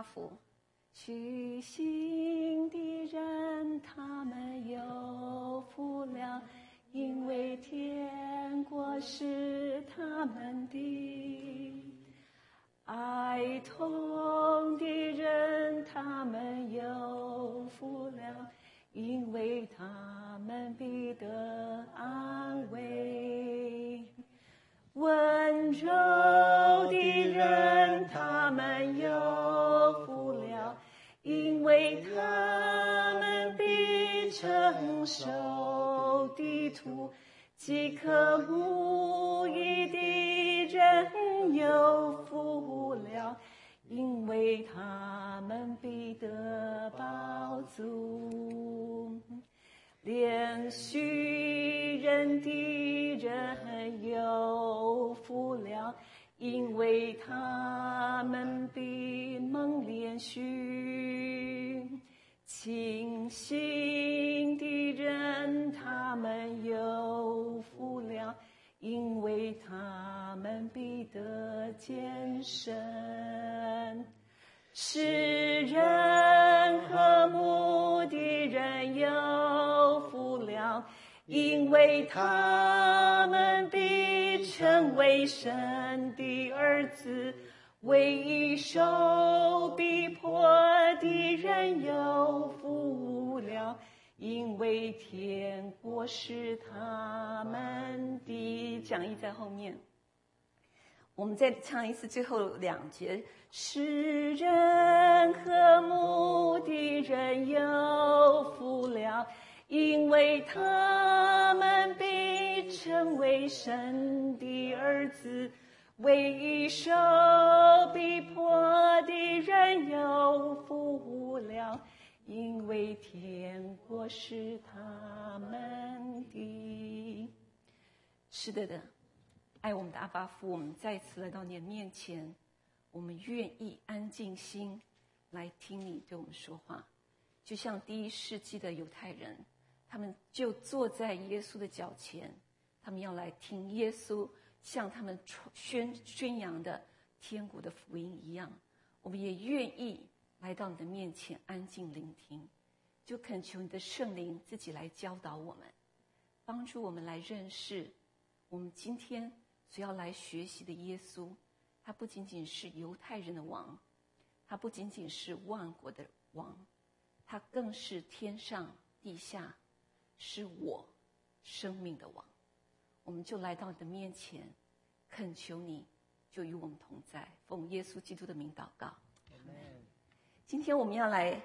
福。虚心的人，他们有福了，因为天国是他们的。哀痛的人，他们有福了，因为他们必得安慰。温柔的人，他们有福了，因为他们必承受地土。饥渴慕义的人有福了，因为他们必得饱足。连续人的人有福了，因为他们必蒙连续。清醒的人，他们有福了，因为他们必得见神。使人和睦的人有福了，因为他们必成为神的儿子。为受逼迫的人有福了，因为天国是他们的。讲义在后面，我们再唱一次最后2节。使人和睦的人有福了，因为他们必成为神的儿子。为受逼迫的人有福了，因为天国是他们的。是的，爱我们的阿爸父，我们再次来到你的面前，我们愿意安静心来听你对我们说话。就像第1世纪的犹太人，他们就坐在耶稣的脚前，他们要来听耶稣向他们宣扬的天国的福音一样，我们也愿意来到你的面前安静聆听，就恳求你的圣灵自己来教导我们，帮助我们来认识我们今天所要来学习的耶稣。他不仅仅是犹太人的王，他不仅仅是万国的王，他更是天上地下，是我生命的王。我们就来到你的面前，恳求你就与我们同在，奉耶稣基督的名祷告。今天我们要来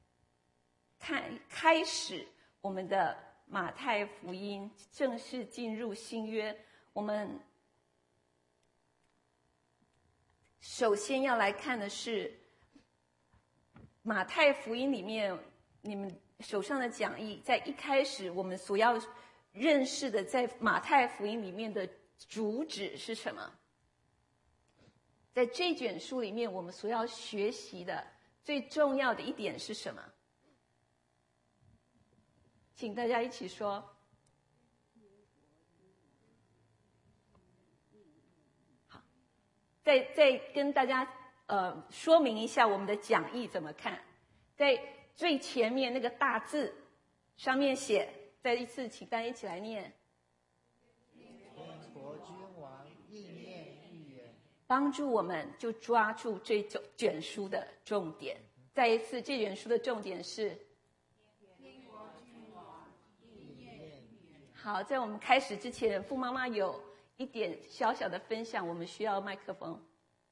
开始我们的马太福音，正式进入新约。我们首先要来看的是马太福音里面，你们手上的讲义，在一开始我们所要认识的，在马太福音里面的主旨是什么？在这卷书里面，我们所要学习的最重要的一点是什么？请大家一起说。好，再跟大家说明一下我们的讲义怎么看。在最前面那个大字上面写，再一次请大家一起来念。帮助我们就抓住这卷书的重点。再一次，这卷书的重点是好。在我们开始之前，傅妈妈有一点小小的分享，我们需要麦克风。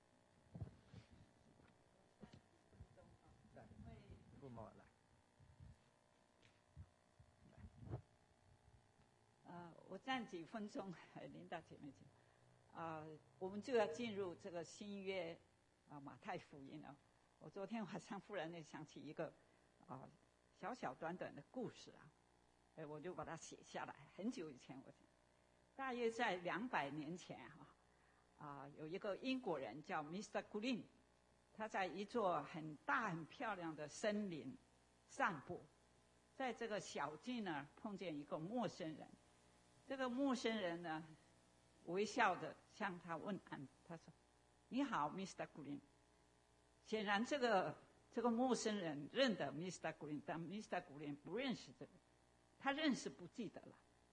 我暂几分钟，琳达姐妹请。我们就要进入这个新约马太福音了。我昨天晚上忽然间想起一个小小短短的故事我就把它写下来。很久以前，我大约在200年前有一个英国人叫 Mr. Green， 他在一座很大很漂亮的森林散步，在这个小径呢碰见一个陌生人。这个陌生人呢微笑着向他问安，他说：“你好 ，Mr. Green， 显然这个陌生人认得 Mr. Green， 但 Mr. Green 不认识这个，他认识不记得了，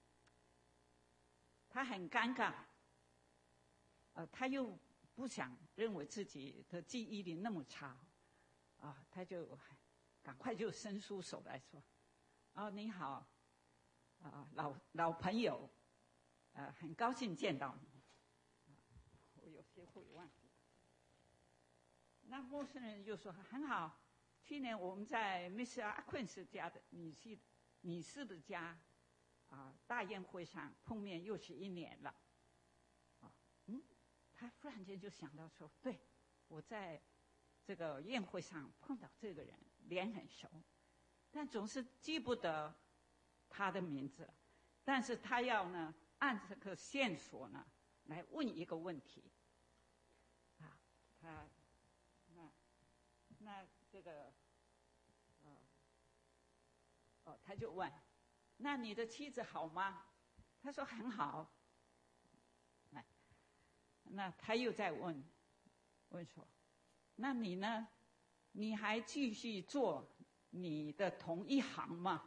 他很尴尬，他又不想认为自己的记忆力那么差，他就赶快就伸出手来说：“你好，老朋友，很高兴见到你。”我有些会忘记。那陌生人就说：“很好，去年我们在 Miss 阿昆斯家的女士的家大宴会上碰面，又是1年了。”他忽然间就想到说：“对，我在这个宴会上碰到这个人，脸很熟，但总是记不得他的名字。但是他要呢按这个线索呢来问一个问题，那这个他就问：那你的妻子好吗？他说很好。那他又在问说：那你呢？你还继续做你的同行吗？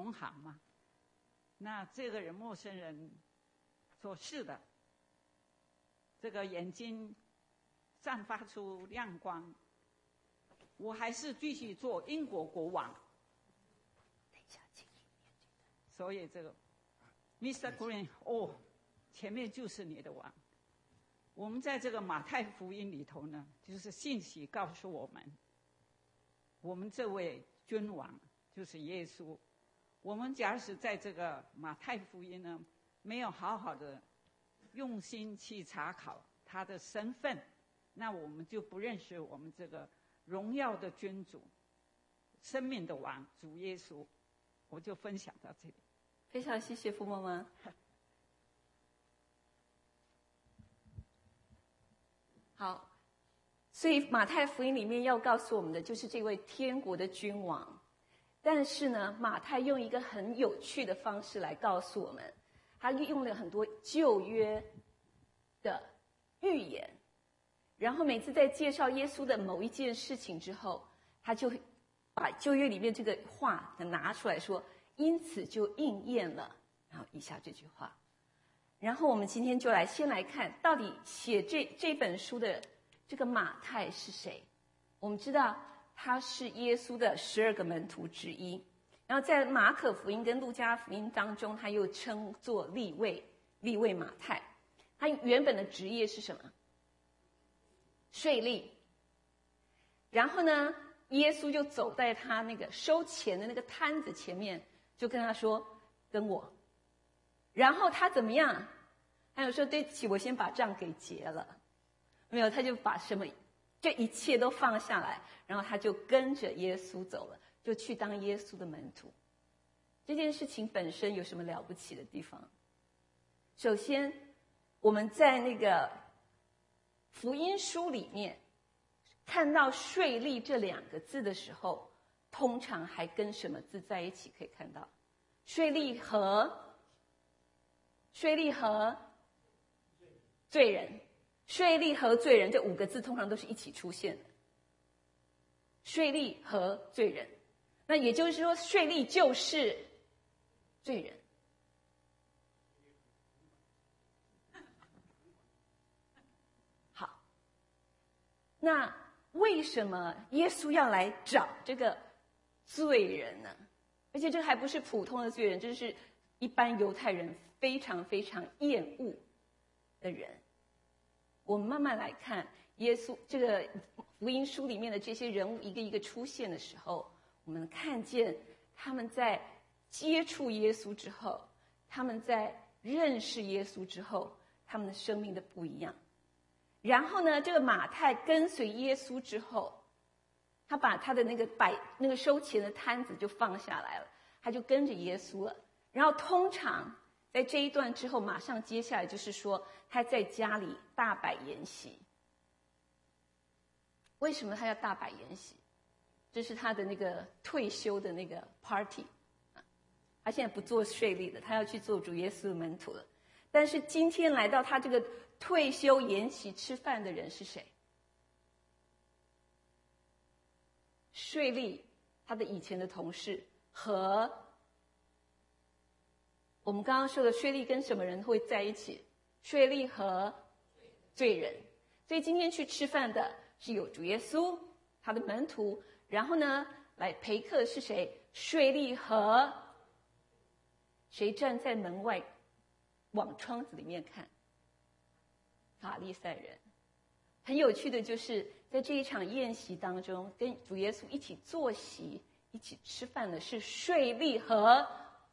那这个人陌生人说：是的。这个眼睛散发出亮光，我还是继续做英国国王。所以这个 Mr. Green， 前面就是你的王。我们在这个马太福音里头呢，就是信息告诉我们，我们这位君王就是耶稣。我们假使在这个马太福音呢，没有好好的用心去查考他的身份，那我们就不认识我们这个荣耀的君主、生命的王主耶稣。我就分享到这里。 非常谢谢傅妈妈。好，所以马太福音里面要告诉我们的就是这位天国的君王，但是呢，马太用一个很有趣的方式来告诉我们，他用了很多旧约的预言，然后每次在介绍耶稣的某一件事情之后，他就把旧约里面这个话拿出来说，因此就应验了，然后以下这句话。然后我们今天就先来看到底写这本书的这个马太是谁。我们知道他是耶稣的12个门徒之一，然后在马可福音跟路加福音当中，他又称作利未马太。他原本的职业是什么？税吏。然后呢，耶稣就走在他那个收钱的那个摊子前面，就跟他说：跟我。然后他怎么样？他就说：对不起，我先把账给结了。没有，他就把这一切都放下来，然后他就跟着耶稣走了，就去当耶稣的门徒。这件事情本身有什么了不起的地方？首先，我们在那个福音书里面看到税吏这2个字的时候，通常还跟什么字在一起？可以看到税吏和罪人，税吏和罪人这5个字通常都是一起出现的。税吏和罪人，那也就是说，税吏就是罪人。好，那为什么耶稣要来找这个罪人呢？而且这还不是普通的罪人，这是一般犹太人非常非常厌恶的人。我们慢慢来看耶稣这个福音书里面的这些人物一个一个出现的时候，我们看见他们在接触耶稣之后，他们在认识耶稣之后，他们的生命的不一样。然后呢，这个马太跟随耶稣之后，他把他的那个收钱的摊子就放下来了，他就跟着耶稣了。然后通常在这一段之后，马上接下来就是说他在家里大摆筵席。为什么他要大摆筵席？这是他的那个退休的那个 party。他现在不做税吏了，他要去做主耶稣的门徒了。但是今天来到他这个退休筵席吃饭的人是谁？ 税吏他的以前的同事和我们刚刚说的税吏跟什么人会在一起？税吏和罪人。所以今天去吃饭的是有主耶稣他的门徒，然后呢来陪客是谁？税吏和谁站在门外往窗子里面看？法利赛人。很有趣的就是在这一场宴席当中，跟主耶稣一起坐席一起吃饭的是税吏和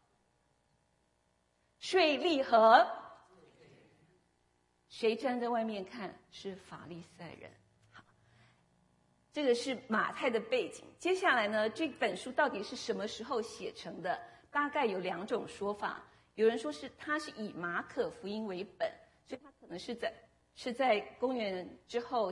谁站在外面看？是法利赛人。好，这个是马太的背景。接下来呢，这本书到底是什么时候写成的？大概有2种说法。有人说是它是以马可福音为本，所以它可能是在公元之后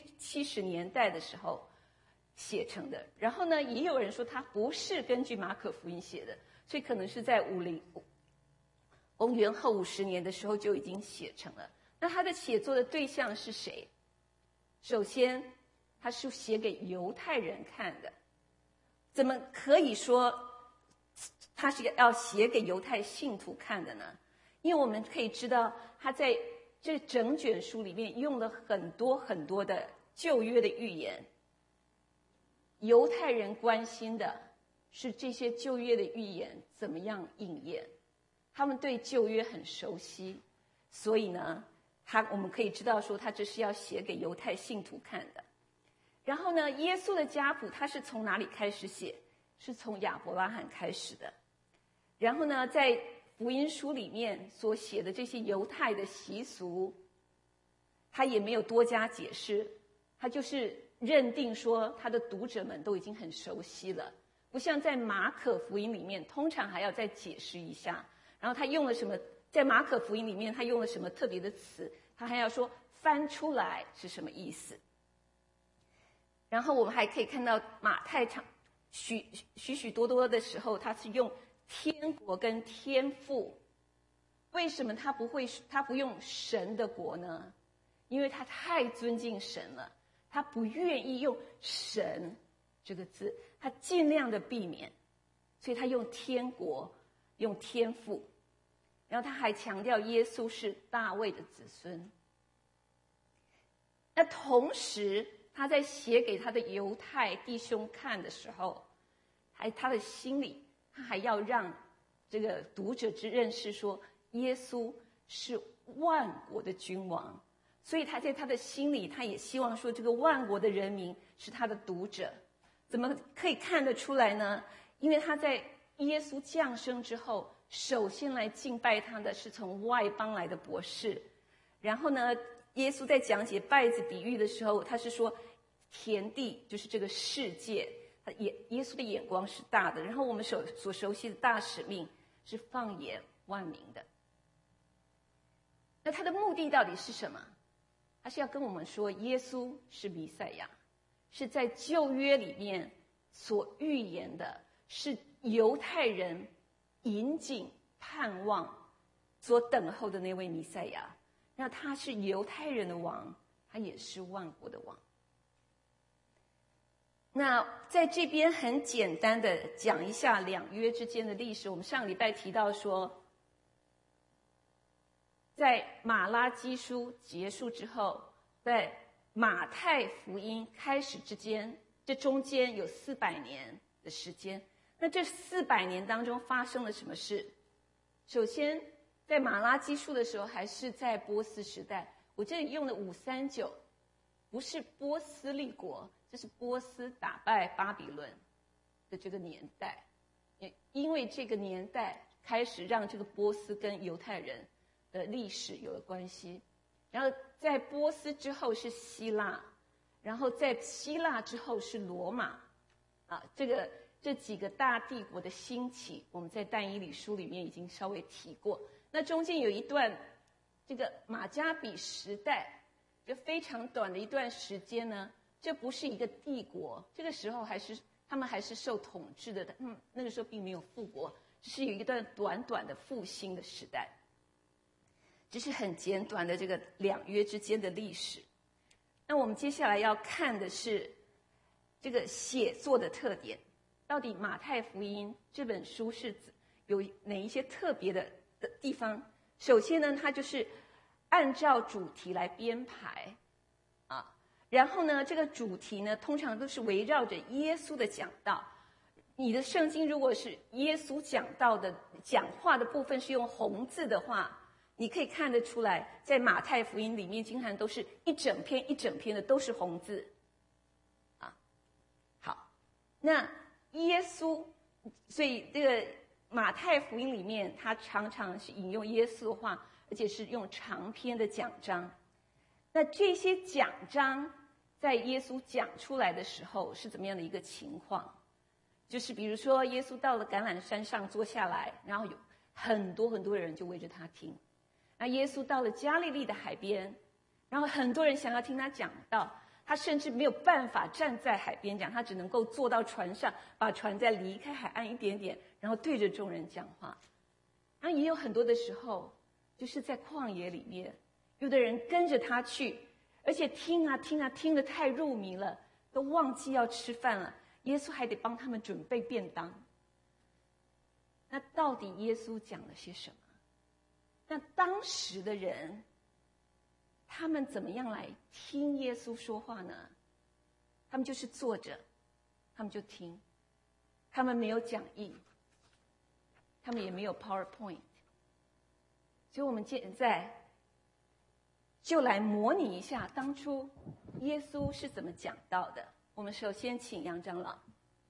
70年代的时候写成的。然后呢，也有人说它不是根据马可福音写的，所以可能是在公元后50年的时候就已经写成了。那他的写作的对象是谁？首先，他是写给犹太人看的。怎么可以说他是要写给犹太信徒看的呢？因为我们可以知道，他在这整卷书里面用了很多很多的旧约的预言。犹太人关心的是这些旧约的预言怎么样应验，他们对旧约很熟悉，所以呢我们可以知道说他这是要写给犹太信徒看的。然后呢，耶稣的家谱他是从哪里开始写？是从亚伯拉罕开始的。然后呢，在福音书里面所写的这些犹太的习俗，他也没有多加解释，他就是认定说他的读者们都已经很熟悉了，不像在马可福音里面通常还要再解释一下。然后他用了什么？在马可福音里面他用了什么特别的词？他还要说翻出来是什么意思。然后我们还可以看到马太许多的时候，他是用天国跟天父。为什么他不用神的国呢？因为他太尊敬神了，他不愿意用神这个字，他尽量的避免，所以他用天国，用天父。然后他还强调耶稣是大卫的子孙。那同时他在写给他的犹太弟兄看的时候，他的心里他还要让这个读者认识说耶稣是万国的君王，所以他在他的心里他也希望说这个万国的人民是他的读者。怎么可以看得出来呢？因为他在耶稣降生之后，首先来敬拜他的是从外邦来的博士。然后呢，耶稣在讲解稗子比喻的时候，他是说田地就是这个世界，耶稣的眼光是大的。然后我们所熟悉的大使命是放眼万民的。那他的目的到底是什么？他是要跟我们说耶稣是弥赛亚，是在旧约里面所预言的，是犹太人引颈盼望所等候的那位弥赛亚。那他是犹太人的王，他也是万国的王。那在这边很简单的讲一下两约之间的历史。我们上礼拜提到说，在马拉基书结束之后，在马太福音开始之间，这中间有400年的时间。那这400年当中发生了什么事？首先在马拉基书的时候还是在波斯时代，我这里用的539不是波斯立国，这是波斯打败巴比伦的这个年代。也因为这个年代开始让这个波斯跟犹太人的历史有了关系。然后在波斯之后是希腊，然后在希腊之后是罗马。这几个大帝国的兴起，我们在但以理书里面已经稍微提过。那中间有一段这个马加比时代，就非常短的一段时间呢，这不是一个帝国，这个时候他们还是受统治的，那个时候并没有复国，只是有一段短短的复兴的时代。这是很简短的这个两约之间的历史。那我们接下来要看的是这个写作的特点，到底马太福音这本书是有哪一些特别的地方？首先呢，它就是按照主题来编排啊，然后呢，这个主题呢，通常都是围绕着耶稣的讲道。你的圣经如果是耶稣讲道的讲话的部分是用红字的话，你可以看得出来，在马太福音里面经常都是一整篇一整篇的都是红字啊。好，那耶稣，所以这个马太福音里面，他常常是引用耶稣的话，而且是用长篇的讲章。那这些讲章在耶稣讲出来的时候是怎么样的一个情况？就是比如说，耶稣到了橄榄山上坐下来，然后有很多很多人就围着他听。那耶稣到了加利利的海边，然后很多人想要听他讲道，他甚至没有办法站在海边讲，他只能够坐到船上，把船再离开海岸一点点，然后对着众人讲话。然后也有很多的时候，就是在旷野里面，有的人跟着他去，而且听啊听啊，听得太入迷了，都忘记要吃饭了。耶稣还得帮他们准备便当。那到底耶稣讲了些什么？那当时的人，他们怎么样来听耶稣说话呢？他们就是坐着，他们就听，他们没有讲义，他们也没有 PowerPoint。所以我们现在就来模拟一下当初耶稣是怎么讲道的。我们首先请杨长老。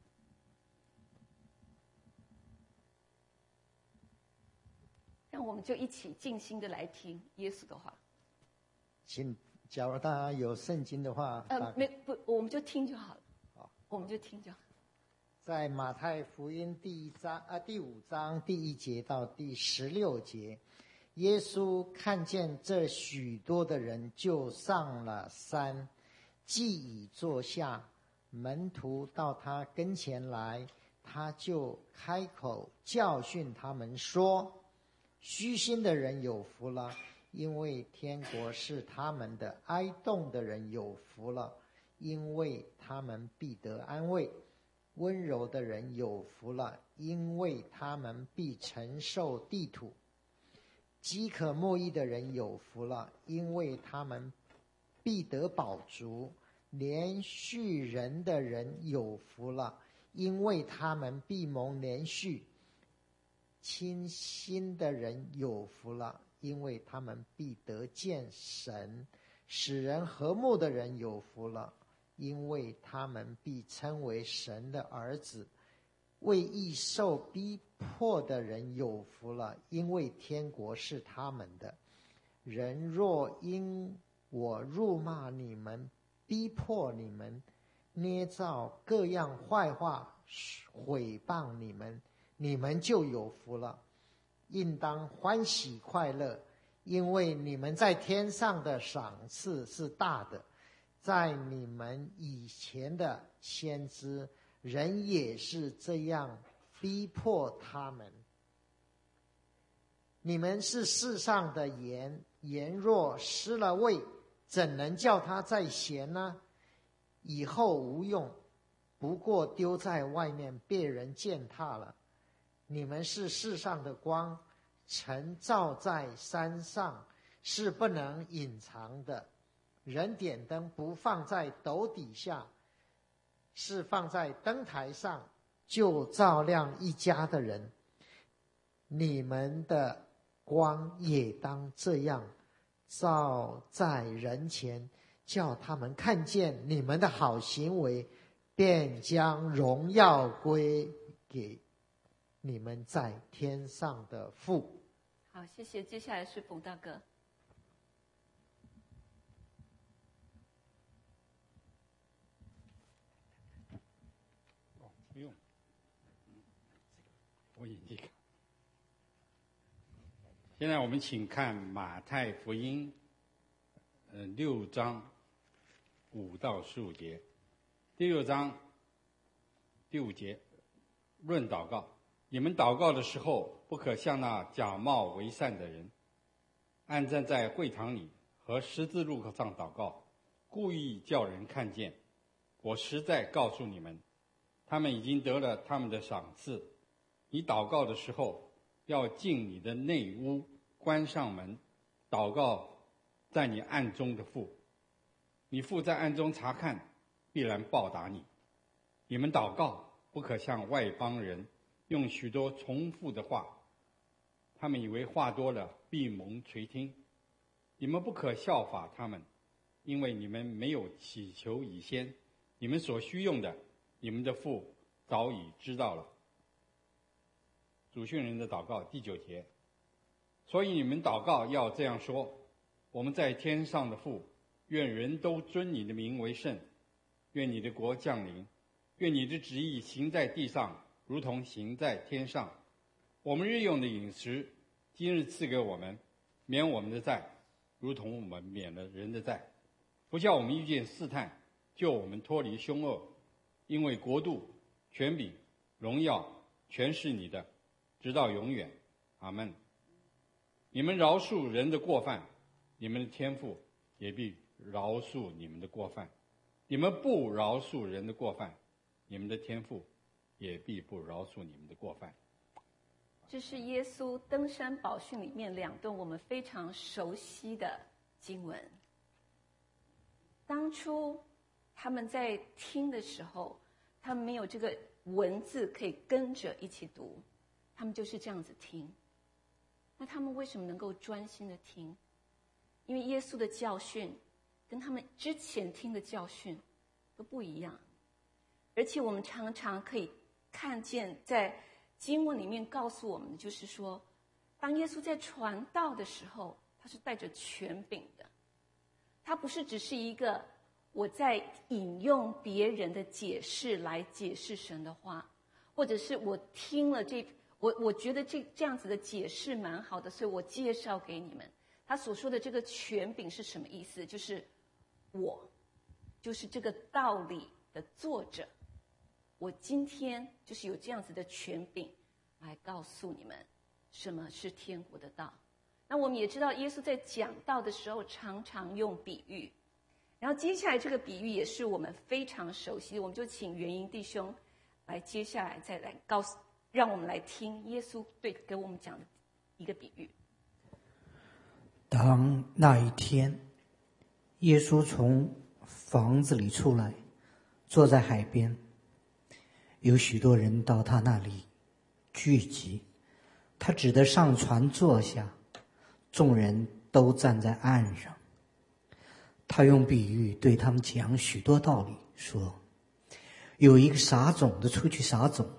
让我们就一起静心的来听耶稣的话。 请，假如大家有圣经的话， 我们就听就好了。好，我们就听就好。 在马太福音第5章第1节到第16节，耶稣看见这许多的人，就上了山，既已坐下，门徒到他跟前来，他就开口教训他们说：虚心的人有福了，因为天国是他们的；哀痛的人有福了，因为他们必得安慰；温柔的人有福了，因为他们必承受地土；饥渴慕义的人有福了，因为他们必得饱足；连续人的人有福了，因为他们必蒙连续；清心的人有福了，因为他们必得见神；使人和睦的人有福了，因为他们必称为神的儿子；为义受逼迫的人有福了，因为天国是他们的。人若因我辱骂你们，逼迫你们，捏造各样坏话毁谤你们，你们就有福了，应当欢喜快乐，因为你们在天上的赏赐是大的。在你们以前的先知，人也是这样逼迫他们。你们是世上的盐，盐若失了味，怎能叫它再咸呢？以后无用，不过丢在外面，被人践踏了。你们是世上的光，晨照在山上，是不能隐藏的。人点灯不放在斗底下，是放在灯台上，就照亮一家的人。你们的光也当这样照在人前，叫他们看见你们的好行为，便将荣耀归给你们在天上的父。 好，谢谢。接下来是冯大哥。 不用，我引一个。现在我们请看马太福音，6章5到15节。第6章第5节，论祷告。你们祷告的时候，不可像那假冒为善的人，安站在会堂里和十字路口上祷告，故意叫人看见。 我实在告诉你们，他们已经得了他们的赏赐。你祷告的时候，要进你的内屋，关上门，祷告在你暗中的父。你父在暗中查看，必然报答你。你们祷告，不可像外邦人，用许多重复的话，他们以为话多了必蒙垂听。你们不可效法他们，因为你们没有祈求以先，你们所需用的，你们的父早已知道了。主训人的祷告第9节。所以你们祷告要这样说：我们在天上的父，愿人都尊你的名为圣，愿你的国降临，愿你的旨意行在地上，如同行在天上。我们日用的饮食，今日赐给我们，免我们的债，如同我们免了人的债，不叫我们遇见试探，救我们脱离凶恶。因为国度、权柄、荣耀，全是你的，直到永远。阿们。你们饶恕人的过犯，你们的天父也必饶恕你们的过犯；你们不饶恕人的过犯，你们的天父也必不饶恕你们的过犯。 这是耶稣登山宝训里面2段我们非常熟悉的经文。当初他们在听的时候，他们没有这个文字可以跟着一起读，他们就是这样子听。那他们为什么能够专心的听？因为耶稣的教训跟他们之前听的教训都不一样，而且我们常常可以看见在经文里面告诉我们的，就是说当耶稣在传道的时候，他是带着权柄的，他不是只是一个我在引用别人的解释来解释神的话，或者是我听了我觉得这样子的解释蛮好的，所以我介绍给你们。他所说的这个权柄是什么意思？就是我就是这个道理的作者，我今天就是有这样子的权柄来告诉你们什么是天国的道。那我们也知道耶稣在讲道的时候常常用比喻，然后接下来这个比喻也是我们非常熟悉的，我们就请元英弟兄来接下来再来让我们来听耶稣给我们讲的一个比喻。 当那一天，耶稣从房子里出来，坐在海边，有许多人到他那里聚集，他只得上船坐下，众人都站在岸上。他用比喻对他们讲许多道理，说有一个撒种的出去撒种，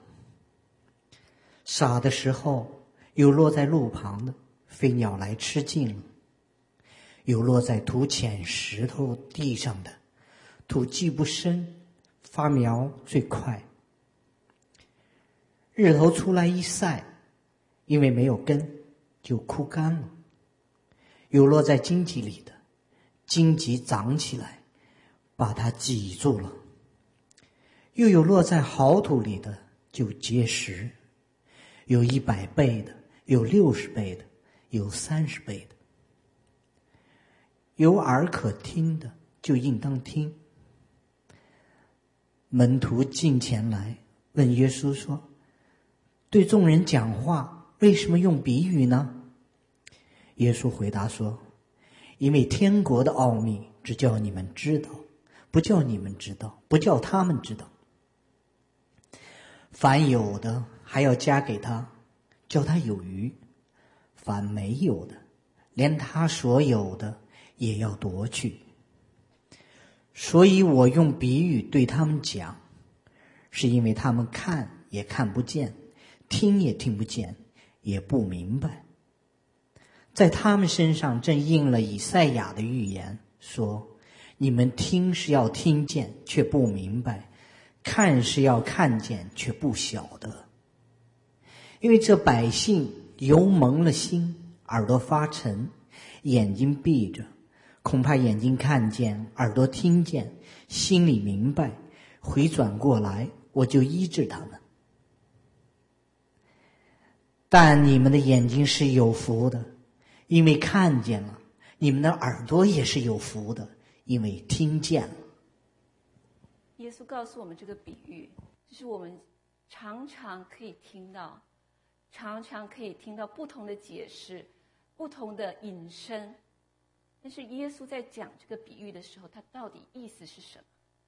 撒的时候，有落在路旁的，飞鸟来吃尽了；有落在土浅石头地上的，土既不深，发苗最快。日头出来一晒，因为没有根，就枯干了。有落在荆棘里的，荆棘长起来，把它挤住了；又有落在好土里的，就结实。有100倍的，有60倍的，有30倍的。有耳可听的，就应当听。门徒近前来问耶稣说：对众人讲话，为什么用比喻呢？耶稣回答说：因为天国的奥秘只叫你们知道，不叫你们知道，不叫他们知道。凡有的还要加给他，叫他有余；凡没有的，连他所有的也要夺去。所以我用比喻对他们讲，是因为他们看也看不见，听也听不见，也不明白。在他们身上正应了以赛亚的预言，说：你们听是要听见，却不明白；看是要看见，却不晓得。因为这百姓油蒙了心，耳朵发沉，眼睛闭着，恐怕眼睛看见，耳朵听见，心里明白，回转过来，我就医治他们。但你们的眼睛是有福的，因为看见了；你们的耳朵也是有福的，因为听见了。 耶稣告诉我们这个比喻，就是我们常常可以听到不同的解释，不同的引申。但是耶稣在讲这个比喻的时候，他到底意思是什么？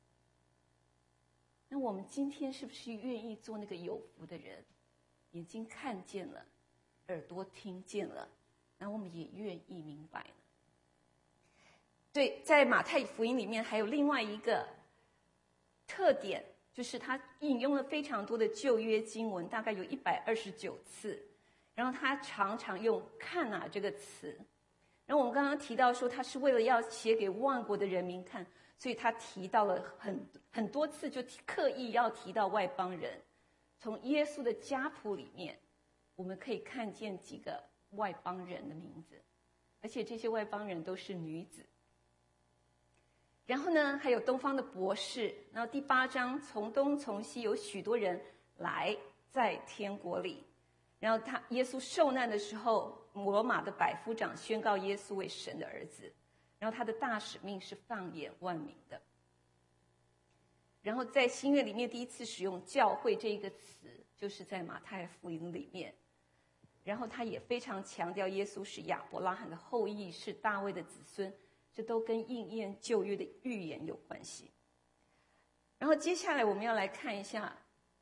那我们今天是不是愿意做那个有福的人？眼睛看见了，耳朵听见了，然后我们也愿意明白呢？对，在马太福音里面还有另外一个特点，就是他引用了非常多的旧约经文，大概有129次，然后他常常用看哪这个词。然后我们刚刚提到说，他是为了要写给万国的人民看，所以他提到了很多次，就刻意要提到外邦人。从耶稣的家谱里面，我们可以看见几个外邦人的名字，而且这些外邦人都是女子。然后呢，还有东方的博士。然后第8章，从东从西有许多人来在天国里。然后耶稣受难的时候，罗马的百夫长宣告耶稣为神的儿子，然后他的大使命是放眼万民的。然后在新约里面第一次使用教会这一个词，就是在马太福音里面。然后他也非常强调耶稣是亚伯拉罕的后裔，是大卫的子孙，这都跟应验旧约的预言有关系。然后接下来我们要来看一下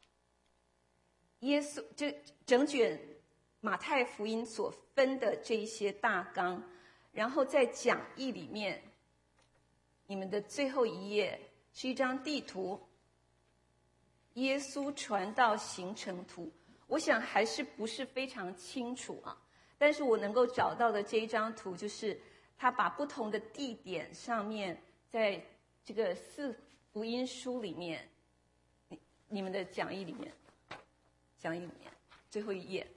耶稣这整卷马太福音所分的这一些大纲。然后在讲义里面，你们的最后一页是一张地图，耶稣传道行程图。我想还是不是非常清楚啊，但是我能够找到的这一张图，就是他把不同的地点上面，在这个4福音书里面，你们的讲义里面最后一页，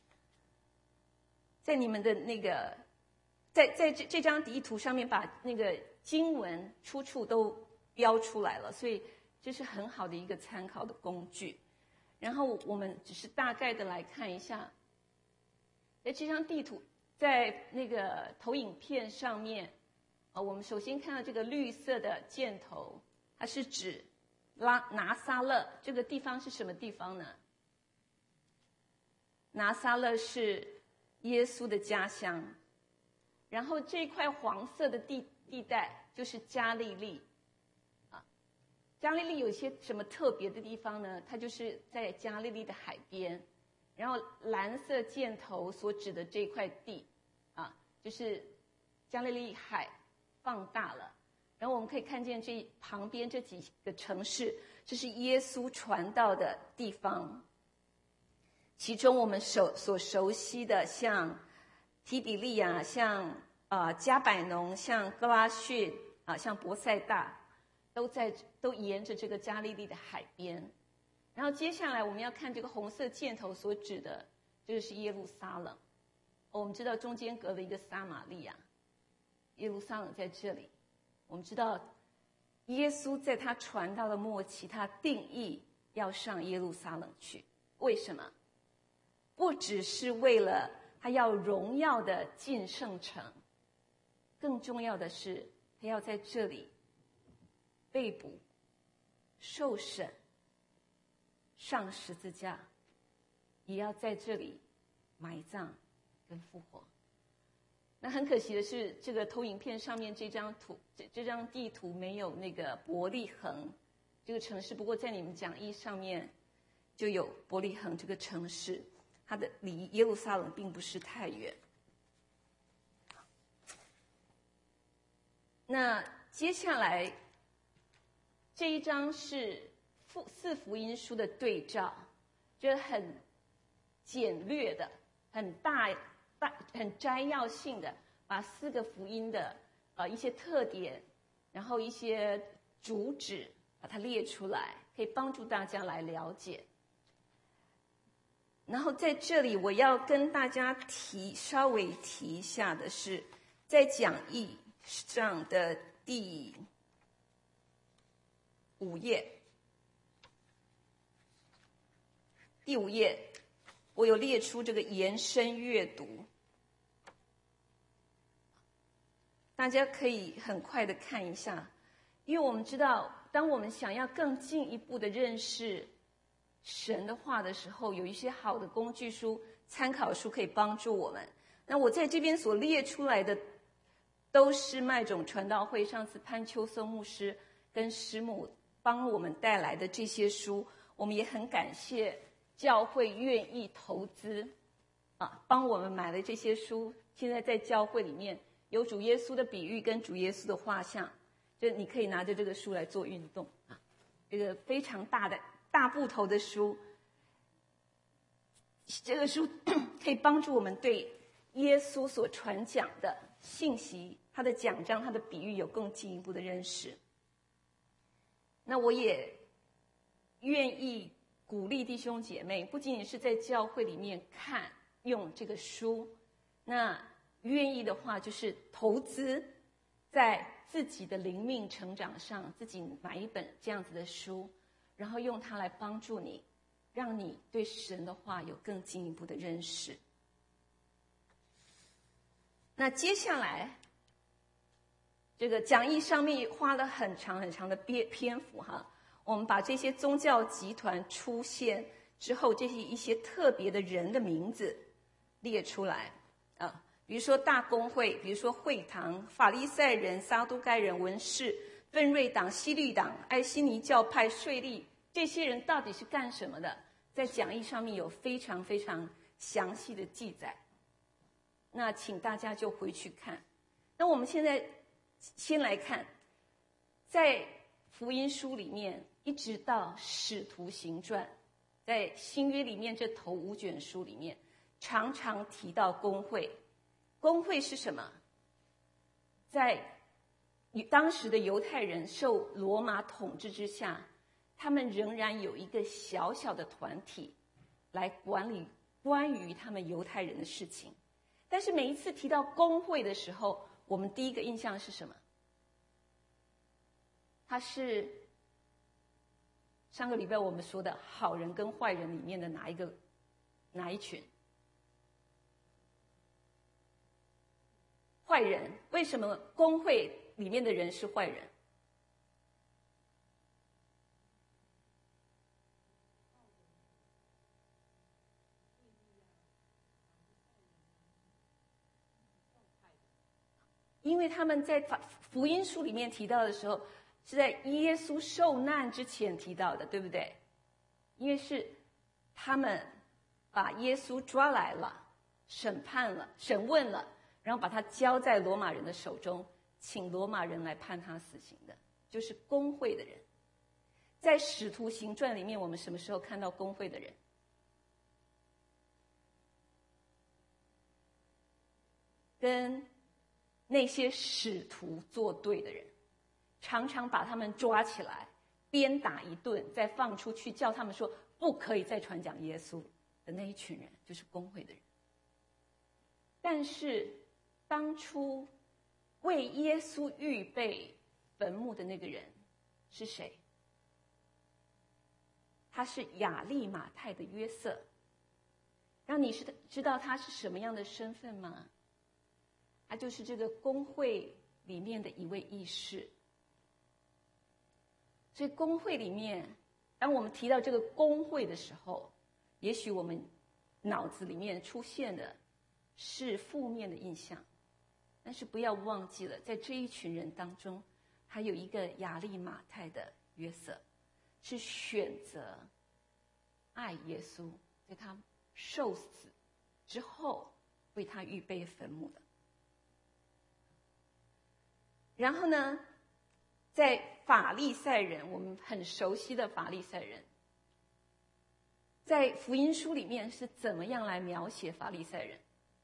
在你们的那个在这张地图上面把那个经文出处都标出来了，所以这是很好的一个参考的工具。然后我们只是大概的来看一下，在这张地图，在那个投影片上面，我们首先看到这个绿色的箭头，它是指拿撒勒这个地方是什么地方呢？拿撒勒是耶稣的家乡。然后这块黄色的地带就是加利利。加利利有一些什么特别的地方呢？它就是在加利利的海边，然后蓝色箭头所指的这块地，就是加利利海放大了，然后我们可以看见这旁边这几个城市，这是耶稣传道的地方。其中我们所熟悉的，像提比利亚，像加百农，像哥拉汛像伯赛大。都沿着这个加利利的海边。然后接下来我们要看这个红色箭头所指的，这个是耶路撒冷。我们知道中间隔了一个撒玛利亚，耶路撒冷在这里。我们知道耶稣在他传道的末期，他定义要上耶路撒冷去。为什么？不只是为了他要荣耀的进圣城，更重要的是他要在这里被捕、受审、上十字架，也要在这里埋葬跟复活。那很可惜的是，这个投影片上面这张地图没有那个伯利恒这个城市，不过在你们讲义上面就有伯利恒这个城市，它的离耶路撒冷并不是太远。那接下来这一章是4福音书的对照，就是很简略的、很摘要性的，把4个福音的一些特点，然后一些主旨，把它列出来，可以帮助大家来了解。然后在这里我要跟大家稍微提一下的是，在讲义上的第5页，我有列出这个延伸阅读，大家可以很快的看一下。因为我们知道当我们想要更进一步的认识神的话的时候，有一些好的工具书、参考书可以帮助我们。那我在这边所列出来的，都是麦种传道会上次潘秋松牧师跟师母帮我们带来的这些书。我们也很感谢教会愿意投资帮我们买了这些书。现在在教会里面有主耶稣的比喻跟主耶稣的画像，就你可以拿着这个书来做运动这个非常大的大部头的书，这个书可以帮助我们对耶稣所传讲的信息、他的讲章、他的比喻有更进一步的认识。那我也愿意鼓励弟兄姐妹，不仅仅是在教会里面看用这个书，那愿意的话就是投资在自己的灵命成长上，自己买一本这样子的书，然后用它来帮助你，让你对神的话有更进一步的认识。那接下来这个讲义上面花了很长很长的篇幅我们把这些宗教集团出现之后，这些一些特别的人的名字列出来比如说大公会，比如说会堂、法利赛人、撒都该人、文士、奋锐党、希律党、爱希尼教派、税吏，这些人到底是干什么的？在讲义上面有非常非常详细的记载。那请大家就回去看。那我们现在先来看，在福音书里面一直到使徒行传，在新约里面这头5卷书里面常常提到公会。公会是什么？在当时的犹太人受罗马统治之下，他们仍然有一个小小的团体来管理关于他们犹太人的事情。但是每一次提到公会的时候，我们第一个印象是什么？它是上个礼拜我们说的好人跟坏人里面的哪一群？坏人。为什么公会里面的人是坏人？因为他们在福音书里面提到的时候，是在耶稣受难之前提到的，对不对？因为是他们把耶稣抓来了，审问了，然后把他交在罗马人的手中，请罗马人来判他死刑的，就是公会的人。在使徒行传里面，我们什么时候看到公会的人？跟那些使徒作对的人，常常把他们抓起来，鞭打一顿，再放出去，叫他们说不可以再传讲耶稣的那一群人，就是公会的人。但是当初为耶稣预备坟墓的那个人是谁？他是亚利马太的约瑟。让你知道他是什么样的身份吗？他就是这个公会里面的一位议士。所以公会里面，当我们提到这个公会的时候，也许我们脑子里面出现的是负面的印象，但是不要忘记了，在这一群人当中，还有一个亚利马太的约瑟，是选择爱耶稣，在他受死之后为他预备坟墓的。然后呢，在法利赛人，我们很熟悉的法利赛人，在福音书里面是怎么样来描写法利赛人？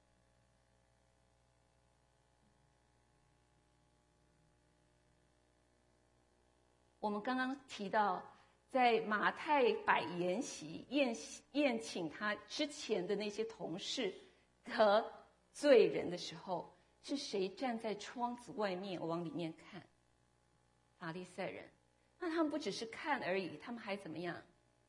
我们刚刚提到，在马太摆筵席宴请他之前的那些同事和罪人的时候，是谁站在窗子外面往里面看？法利赛人。那他们不只是看而已，他们还怎么样？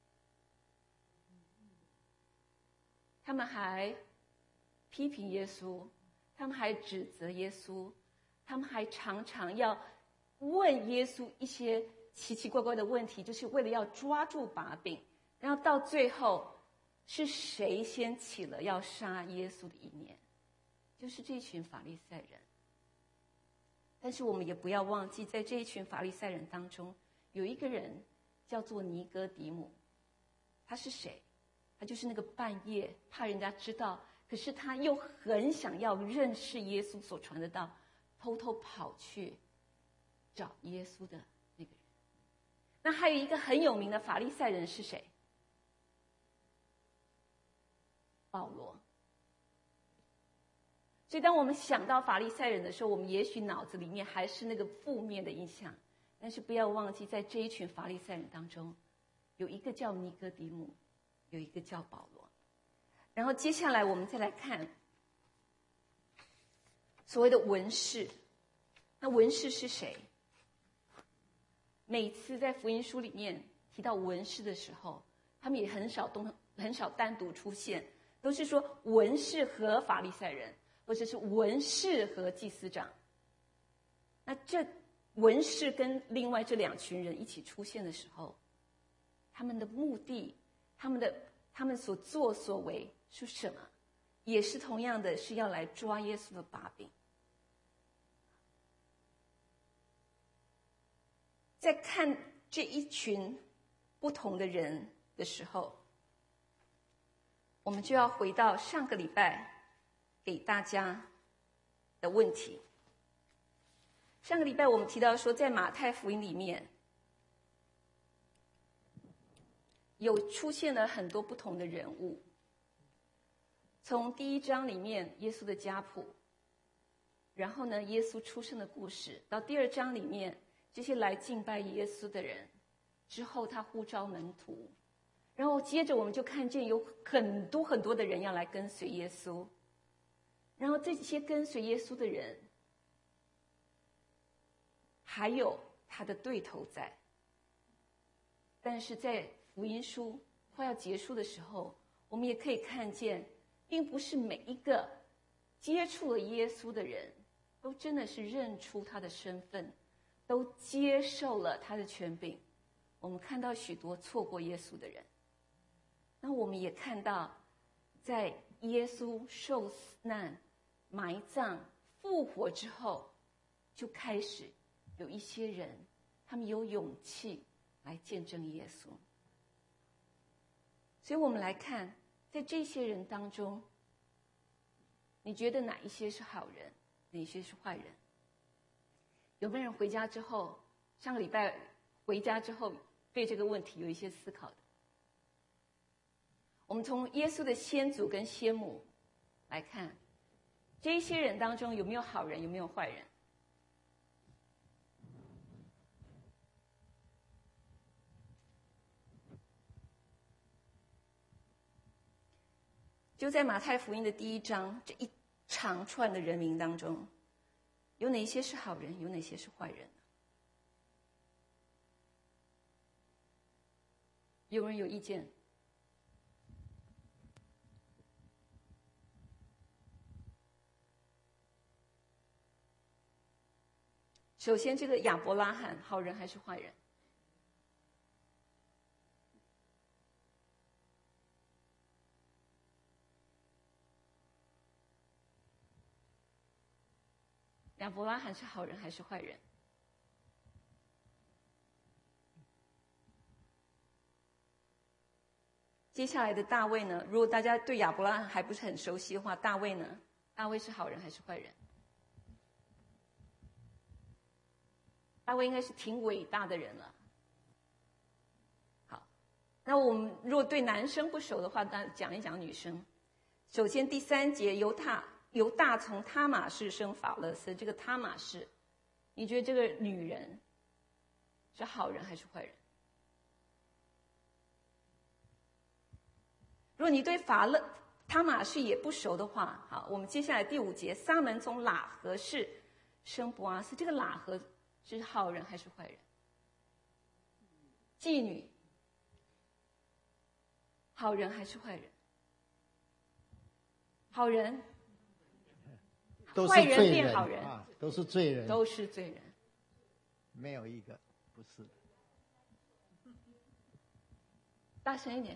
他们还批评耶稣，他们还指责耶稣，他们还常常要问耶稣一些奇奇怪怪的问题，就是为了要抓住把柄，然后到最后是谁先起了要杀耶稣的意念？就是这群法利赛人。但是我们也不要忘记，在这一群法利赛人当中，有一个人叫做尼哥底母。他是谁？他就是那个半夜怕人家知道，可是他又很想要认识耶稣所传的道，偷偷跑去找耶稣的那个人。那还有一个很有名的法利赛人是谁？保罗。所以当我们想到法利赛人的时候，我们也许脑子里面还是那个负面的印象，但是不要忘记，在这一群法利赛人当中，有一个叫尼哥底母，有一个叫保罗。然后接下来我们再来看所谓的文士。那文士是谁？每次在福音书里面提到文士的时候，他们也很少单独出现，都是说文士和法利赛人，或者是文士和祭司长。那这文士跟另外这两群人一起出现的时候，他们的目的，他们所作所为是什么？也是同样的，是要来抓耶稣的把柄。在看这一群不同的人的时候，我们就要回到上个礼拜给大家的问题。上个礼拜我们提到说，在马太福音里面有出现了很多不同的人物。从第1章里面耶稣的家谱，然后呢耶稣出生的故事，到第2章里面这些来敬拜耶稣的人，之后他呼召门徒，然后接着我们就看见有很多很多的人要来跟随耶稣，然后这些跟随耶稣的人还有他的对头在。但是在福音书快要结束的时候，我们也可以看见，并不是每一个接触了耶稣的人都真的是认出他的身份，都接受了他的权柄。我们看到许多错过耶稣的人，那我们也看到在耶稣受难、埋葬、复活之后，就开始有一些人，他们有勇气来见证耶稣。所以我们来看，在这些人当中，你觉得哪一些是好人，哪些是坏人？有没有人回家之后，上个礼拜回家之后对这个问题有一些思考的？我们从耶稣的先祖跟先母来看，这一些人当中有没有好人，有没有坏人？就在马太福音的第1章这一长串的人名当中，有哪些是好人，有哪些是坏人？有人有意见？首先，这个亚伯拉罕，好人还是坏人？亚伯拉罕是好人还是坏人？接下来的大卫呢？如果大家对亚伯拉罕还不是很熟悉的话，大卫呢？大卫是好人还是坏人？大卫应该是挺伟大的人了。好，那我们如果对男生不熟的话，那讲一讲女生。首先第3节，犹大从他玛氏生法勒斯。这个他玛氏，你觉得这个女人是好人还是坏人？如果你对他玛氏也不熟的话，好，我们接下来第5节，撒门从喇合氏生伯阿斯。这个喇合是好人还是坏人？妓女，好人还是坏人？好人。 都是坏人罪变好人啊，都是罪人， 都是罪人， 没有一个不是。 大声一点。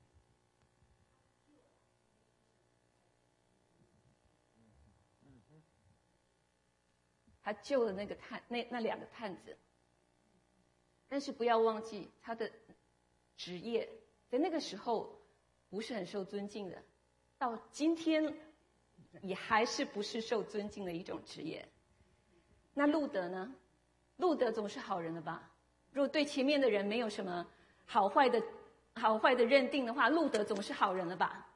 他救了那个那两个探子，但是不要忘记他的职业，在那个时候不是很受尊敬的，到今天也还是不是受尊敬的一种职业。那路德呢？路德总是好人了吧？如果对前面的人没有什么好坏的认定的话，路德总是好人了吧？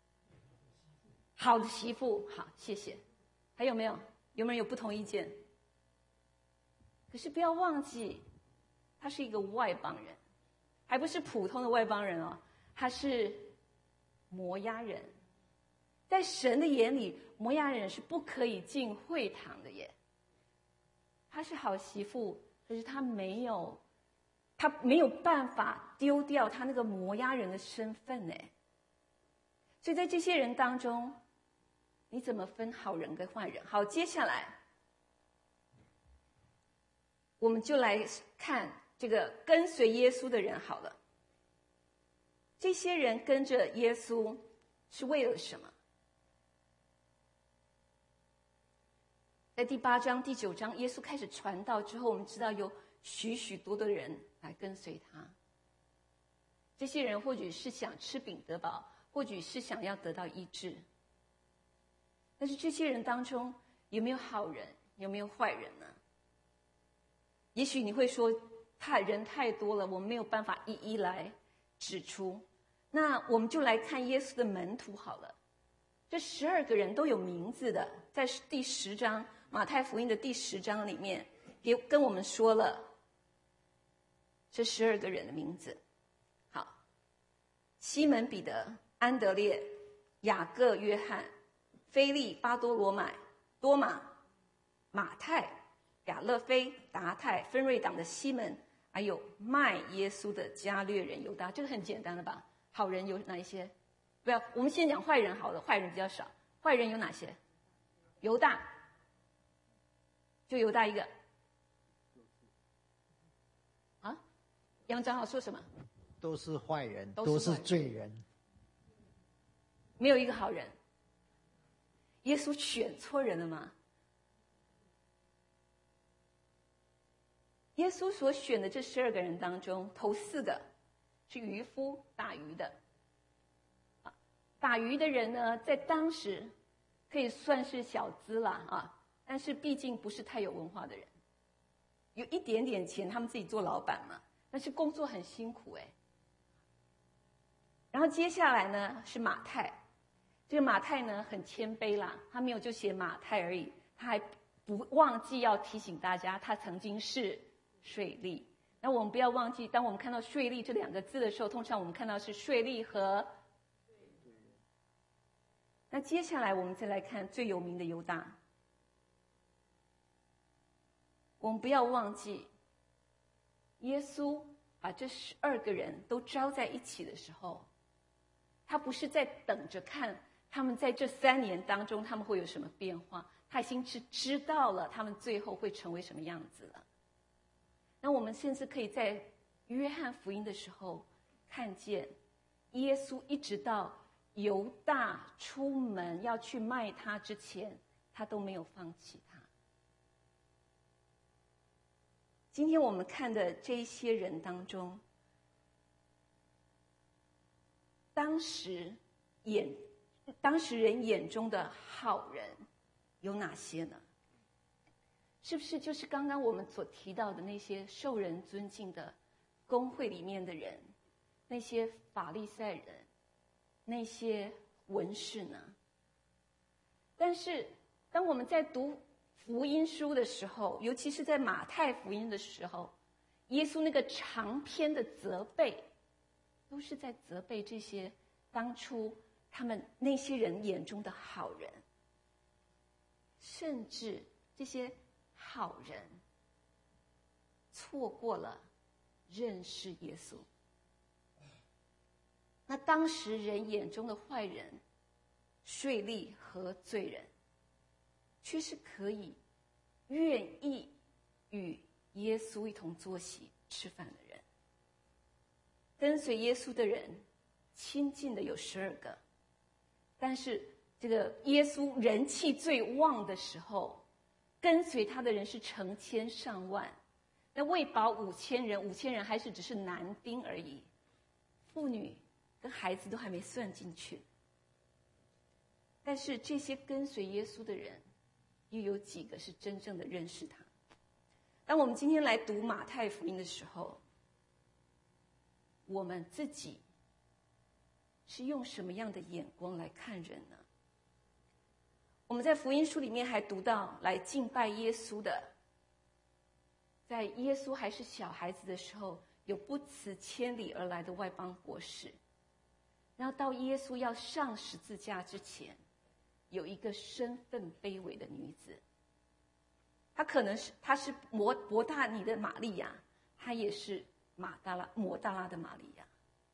好的媳妇，好，谢谢。还有没有？有没有人有不同意见？可是不要忘记，他是一个外邦人，还不是普通的外邦人哦，他是摩押人。在神的眼里，摩押人是不可以进会堂的耶。他是好媳妇，可是他没有办法丢掉他那个摩押人的身份呢。所以在这些人当中，你怎么分好人跟坏人？好，接下来我们就来看这个跟随耶稣的人好了。这些人跟着耶稣是为了什么？在第8章、第9章，耶稣开始传道之后，我们知道有许许多的人来跟随他。这些人或许是想吃饼得饱，或许是想要得到医治。但是这些人当中有没有好人，有没有坏人呢？也许你会说，人太多了，我们没有办法一一来指出。那我们就来看耶稣的门徒好了。这12个人都有名字的，在第10章，马太福音的第10章里面，也跟我们说了这12个人的名字。好，西门彼得、安德烈、雅各、约翰、腓利、巴多罗买、多马、马太、亚勒菲、达太、分瑞党的西门，还有卖耶稣的加略人犹大。这个很简单了吧？好人有哪一些？不要，我们先讲坏人好了，坏人比较少。坏人有哪些？犹大，就犹大一个。啊？杨长老说什么？ 都是坏人， 都都是是坏人罪人。 没有一个好人。耶稣选错人了吗？耶稣所选的这12个人当中，头4个是渔夫，打鱼的。打鱼的人呢，在当时可以算是小资啦啊，但是毕竟不是太有文化的人，有一点点钱，他们自己做老板嘛，但是工作很辛苦哎。然后接下来呢是马太，这个马太呢很谦卑啦，他没有就写马太而已，他还不忘记要提醒大家，他曾经是税吏。那我们不要忘记，当我们看到税吏这2个字的时候，通常我们看到是税吏和。那接下来我们再来看最有名的犹大。我们不要忘记，耶稣把这12个人都招在一起的时候，他不是在等着看他们在这3年当中他们会有什么变化，他已经是知道了他们最后会成为什么样子了。那我们甚至可以在约翰福音的时候看见，耶稣一直到犹大出门要去卖他之前，他都没有放弃他。今天我们看的这一些人当中，当时人眼中的好人有哪些呢？是不是就是刚刚我们所提到的那些受人尊敬的公会里面的人，那些法利赛人，那些文士呢？但是当我们在读福音书的时候，尤其是在马太福音的时候，耶稣那个长篇的责备，都是在责备这些当初他们那些人眼中的好人，甚至这些好人错过了认识耶稣。那当时人眼中的坏人、税吏和罪人，却是可以愿意与耶稣一同坐席吃饭的人。 跟随耶稣的人亲近的有12个，但是这个耶稣人气最旺的时候，跟随他的人是成千上万。那喂饱5000人，5000人还是只是男丁而已，妇女跟孩子都还没算进去。但是这些跟随耶稣的人，又有几个是真正的认识他？当我们今天来读马太福音的时候，我们自己是用什么样的眼光来看人呢？我们在福音书里面还读到，来敬拜耶稣的，在耶稣还是小孩子的时候，有不辞千里而来的外邦博士。然后到耶稣要上十字架之前，有一个身份卑微的女子，她是伯大尼的玛利亚，她也是抹大拉的玛利亚。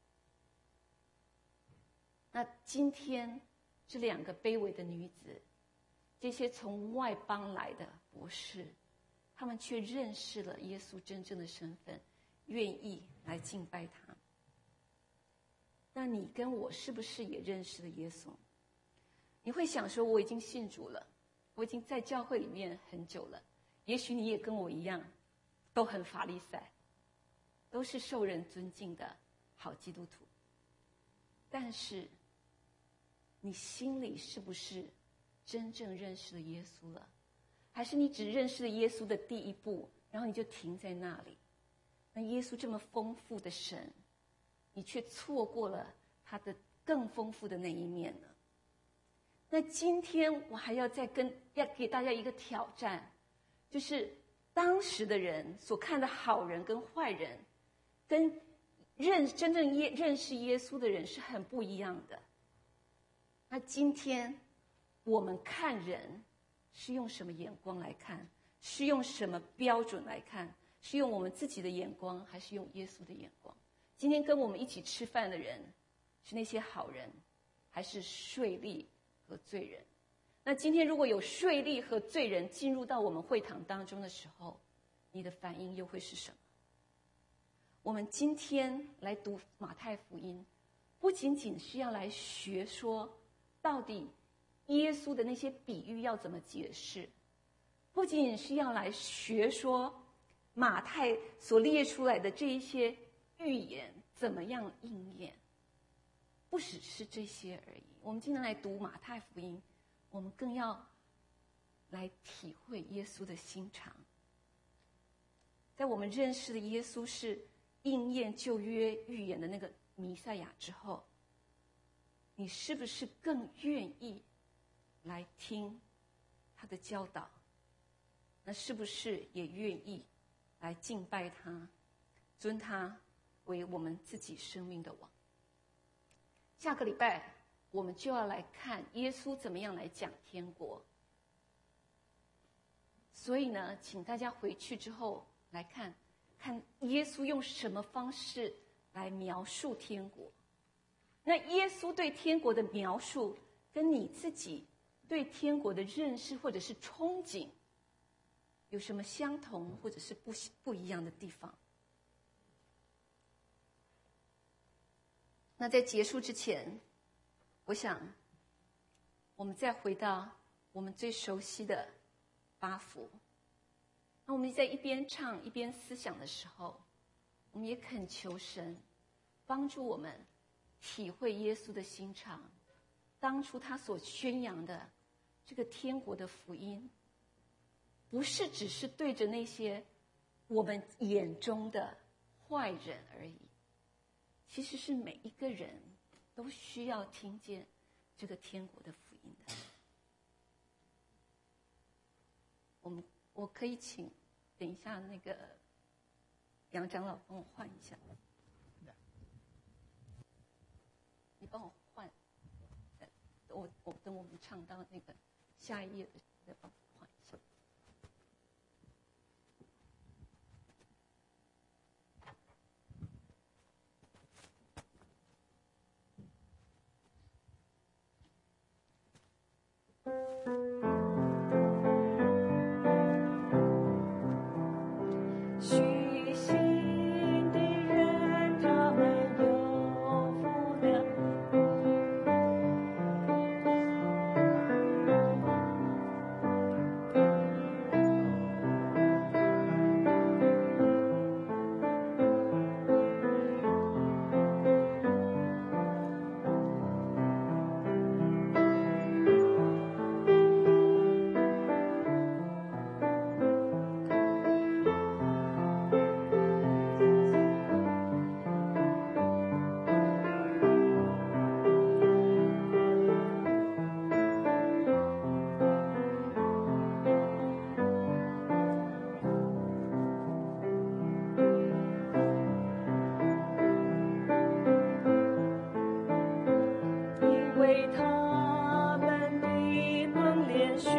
那今天这2个卑微的女子，这些从外邦来的博士，他们却认识了耶稣真正的身份，愿意来敬拜他。那你跟我是不是也认识了耶稣？你会想说，我已经信主了，我已经在教会里面很久了，也许你也跟我一样，都很法利赛，都是受人尊敬的好基督徒。但是你心里是不是真正认识了耶稣了？还是你只认识了耶稣的第一步，然后你就停在那里？那耶稣这么丰富的神，你却错过了他的更丰富的那一面呢？那今天我还要给大家一个挑战，就是当时的人所看的好人跟坏人，跟真正认识耶稣的人是很不一样的。那今天我们看人是用什么眼光来看？是用什么标准来看？是用我们自己的眼光，还是用耶稣的眼光？今天跟我们一起吃饭的人，是那些好人，还是税吏和罪人？那今天如果有税吏和罪人进入到我们会堂当中的时候，你的反应又会是什么？我们今天来读马太福音，不仅仅是要来学说到底耶稣的那些比喻要怎么解释，不仅仅是要来学说马太所列出来的这一些预言怎么样应验，不只是这些而已。我们今天来读马太福音，我们更要来体会耶稣的心肠。在我们认识的耶稣是应验旧约预言的那个弥赛亚之后，你是不是更愿意来听他的教导？那是不是也愿意来敬拜他，尊他为我们自己生命的王？下个礼拜我们就要来看耶稣怎么样来讲天国。所以呢，请大家回去之后来看耶稣用什么方式来描述天国。那耶稣对天国的描述，跟你自己对天国的认识或者是憧憬，有什么相同或者是不一样的地方？那在结束之前，我想我们再回到我们最熟悉的八福。那我们在一边唱一边思想的时候，我们也恳求神帮助我们体会耶稣的心肠，当初他所宣扬的这个天国的福音，不是只是对着那些我们眼中的坏人而已，其实是每一个人都需要听见这个天国的福音的。我可以请等一下那个杨长老帮我换一下，你帮我换，我等我们唱到那个下一页的再帮我换一下。 虚心的人，他们为他们的能连续，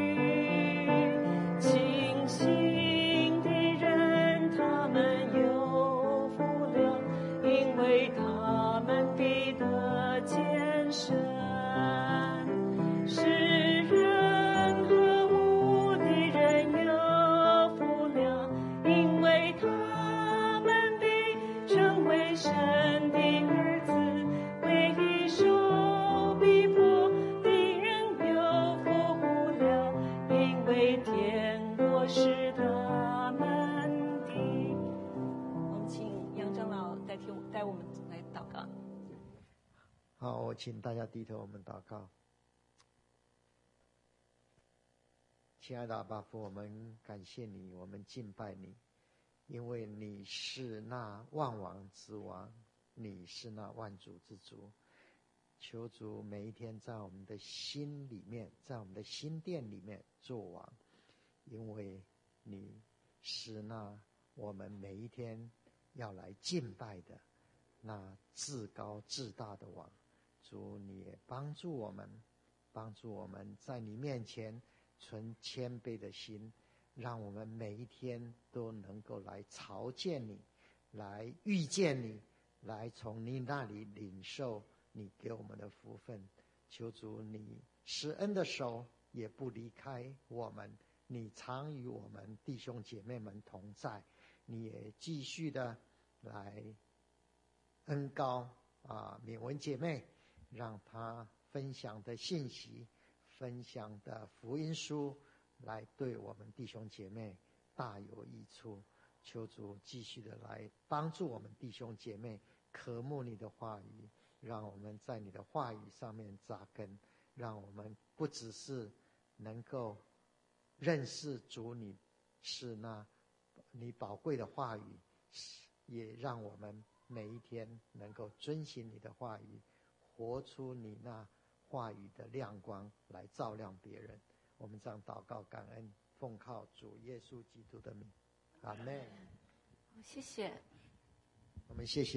清醒的人他们有福了，因为他们必得见神。诗人和无的人有福了，因为他们必成为神的儿子。为一受逼迫的人有福了，因为天国是他们的。我们请杨长老带我们来祷告。 好，我请大家低头，我们祷告。亲爱的阿爸父，我们感谢你，我们敬拜你，因为你是那万王之王，你是那万主之主。求主每一天在我们的心里面，在我们的心殿里面做王，因为你是那我们每一天要来敬拜的那至高至大的王。主，你也帮助我们在你面前存谦卑的心，让我们每一天都能够来朝见你，来遇见你，来从你那里领受你给我们的福分。求主你施恩的手也不离开我们，你常与我们弟兄姐妹们同在，你也继续的来恩膏敏文姐妹，让她分享的信息，分享的福音书来对我们弟兄姐妹大有益处。求主继续的来帮助我们弟兄姐妹渴慕你的话语，让我们在你的话语上面扎根，让我们不只是能够认识主你是那你宝贵的话语，也让我们每一天能够遵行你的话语，活出你那话语的亮光来照亮别人。我们这样祷告感恩，奉靠主耶稣基督的名，阿们。 谢谢。 我们谢谢。